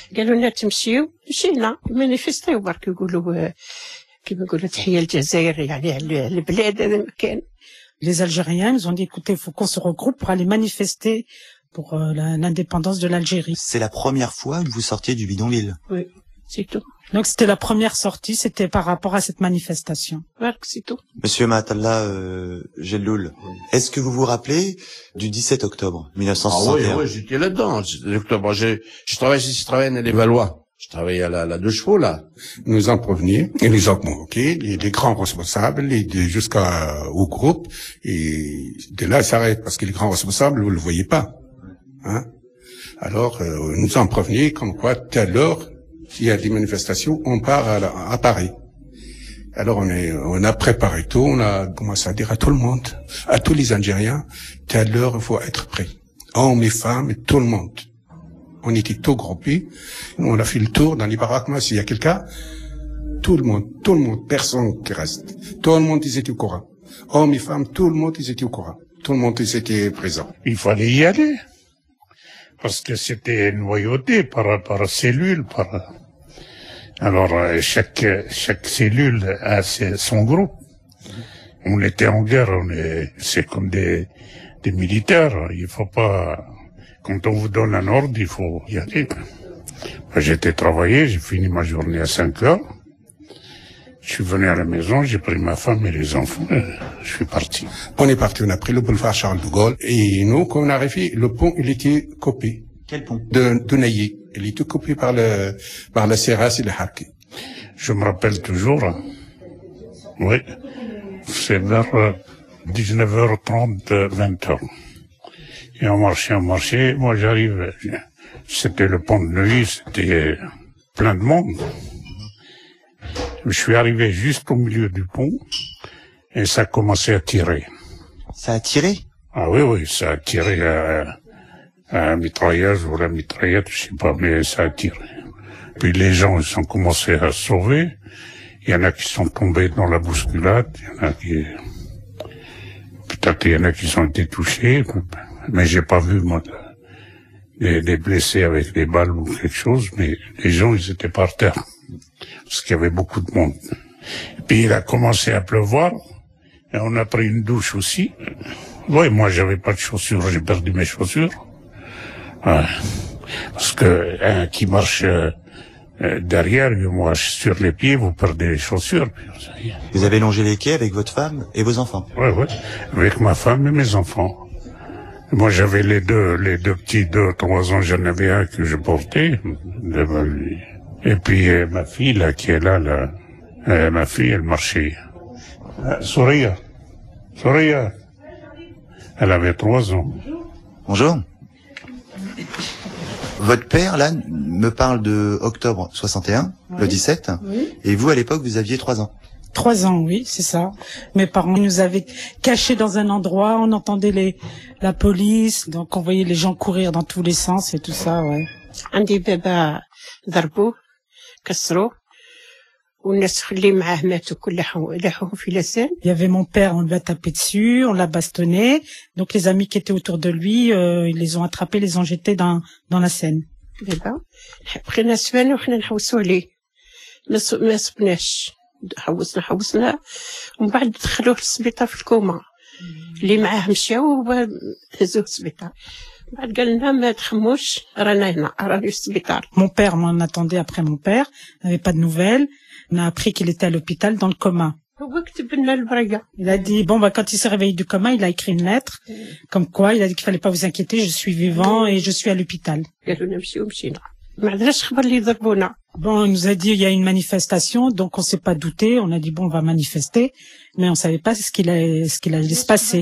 قالوا لنا تمشيو مشينا مانيفيستيو برك يقولوا كيما يقولوا تحية الجزائر يعني على البلاد هذا مكان. Les Algériens nous ont dit écoutez, il faut qu'on se regroupe pour aller manifester pour l'indépendance de l'Algérie. C'est la première fois que vous sortiez du bidonville. Oui, c'est tout. Donc c'était la première sortie, c'était par rapport à cette manifestation. C'est tout. Monsieur Mahatallah Jelloul, est-ce que vous vous rappelez du 17 octobre 1961? Ah oui, j'étais là-dedans. Octobre, je travaillais dans les Valois. Je travaillais à la Deux Chevaux, là. Ils nous ont prévenus, ils nous ont convoqués, les grands responsables, jusqu'au groupe, et de là, ça s'arrête, parce que les grands responsables, vous le voyez pas, hein. Alors, ils nous ont prévenus, comme quoi, telle heure, s'il y a des manifestations, on part à Paris. Alors, on a préparé tout, on a commencé à dire à tout le monde, à tous les Algériens, telle heure, il faut être prêt. Hommes et femmes, et tout le monde. On était tout groupés. On a fait le tour dans les baraques. S'il y a quelqu'un, tout le monde, personne qui reste. Tout le monde, ils étaient au courant. Hommes et femmes, tout le monde, ils étaient au courant. Tout le monde, ils étaient présents. Il fallait y aller. Parce que c'était noyauté par cellule, alors, chaque cellule a son groupe. On était en guerre, c'est comme des militaires. Il faut pas, quand on vous donne un ordre, il faut y aller. J'étais travaillé, j'ai fini ma journée à 5 heures. Je suis venu à la maison, j'ai pris ma femme et les enfants, je suis parti. On est parti, on a pris le boulevard Charles de Gaulle, et nous, quand on est arrivé, le pont, il était coupé. Quel pont? De Naillé. Il était coupé par la CRS et le Harki. Je me rappelle toujours, oui, c'est vers 19h30, 20h. Et on marchait, moi j'arrive, c'était le pont de Neuilly, c'était plein de monde. Je suis arrivé juste au milieu du pont, et ça a commencé à tirer. Ça a tiré? Ah oui, ça a tiré à la mitrailleuse ou la mitraillette, je sais pas, mais ça a tiré. Puis les gens, ils ont commencé à se sauver. Il y en a qui sont tombés dans la bousculade, peut-être il y en a qui ont été touchés, mais j'ai pas vu, moi, des blessés avec des balles ou quelque chose, mais les gens, ils étaient par terre. Parce qu'il y avait beaucoup de monde. Et puis il a commencé à pleuvoir, et on a pris une douche aussi. Oui, moi j'avais pas de chaussures, j'ai perdu mes chaussures. Ouais. Parce que qui marche derrière, moi sur les pieds, vous perdez les chaussures. Vous avez longé les quais avec votre femme et vos enfants? Oui, avec ma femme et mes enfants. Moi j'avais les deux petits, 2-3 ans, j'en avais un que je portais. Et puis ma fille là qui est là, ma fille elle marchait. Souria, elle avait 3 ans. Bonjour. Votre père là me parle de octobre 61, oui. Le 17, oui. Et vous à l'époque vous aviez 3 ans. 3 ans, oui, c'est ça. Mes parents nous avaient cachés dans un endroit, on entendait la police, donc on voyait les gens courir dans tous les sens et tout ça, ouais. عندي بابا ضربوه كسروه والناس اللي معاه ماتوا كلهم في لسان. Il y avait mon père, on lui a tapé dessus, on l'a bastonné. Donc les amis qui étaient autour de lui, ils les ont attrapés, les ont jetés dans la Seine. بابا بقينا سبانه وحنا نحوسوا عليه ما صبناش حوسنا ومن بعد دخلوه للسبيطار في الكوما اللي معاه مشاو وهزوه للسبيطار. Mon père, on attendait après mon père, on n'avait pas de nouvelles. On a appris qu'il était à l'hôpital dans le coma. Il a dit, quand il s'est réveillé du coma, il a écrit une lettre, comme quoi il a dit qu'il fallait pas vous inquiéter, je suis vivant et je suis à l'hôpital. Bon, il nous a dit, il y a une manifestation, donc on s'est pas douté, on a dit, on va manifester, mais on savait pas ce qu'il allait se passer.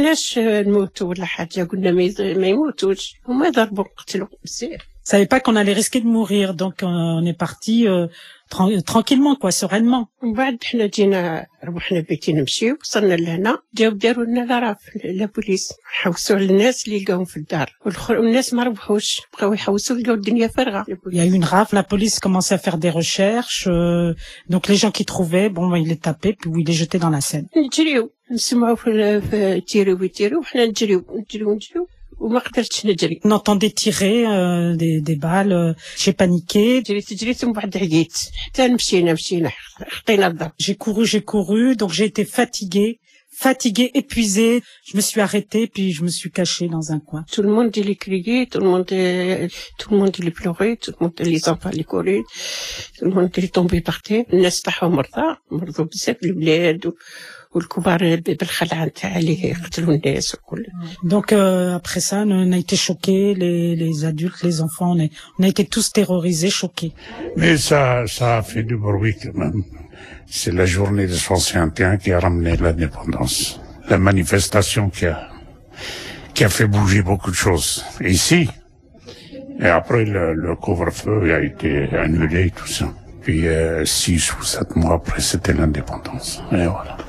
On savait pas qu'on allait risquer de mourir, donc on est parti tranquillement, quoi, sereinement. بعد حنا جينا ربحنا بيتي نمشيو وصلنا لهنا جاو داروا لنا لاراف لا بوليس حوسوا على الناس اللي لقاهم في الدار والناس ما ربحوش بقاو يحوسوا لقاو الدنيا فارغه. Il y a eu une rafle, la police commençait à faire des recherches, donc les gens qui trouvaient, ils les tapaient puis ils les jetaient dans la Seine. نجريو نسمعوا في تيرو وحنا نجريو وما قدرتش نجري. On entendait tirer des balles. J'ai paniqué. جريت ومن بعد عييت حتى مشينا خطينا الدار. J'ai couru, donc j'ai été fatiguée, épuisée. Je me suis arrêtée, puis je me suis cachée dans un coin. Tout le monde il criait, tout le monde il pleurait, tout le monde les enfants ils couraient, tout le monde il tombait par terre. الناس طاحوا مرضوا بزاف الولاد والكبار بالخلعة نتاع اللي يقتلوا الناس وكل. Donc après ça, on a été choqués, les adultes, les enfants, on a été tous terrorisés, choqués. Mais ça a fait du bruit quand même. C'est la journée de 61 qui a ramené l'indépendance. La manifestation qui a fait bouger beaucoup de choses. Ici. Et après, le couvre-feu a été annulé, tout ça. Puis 6 ou 7 mois après, c'était l'indépendance. Et voilà.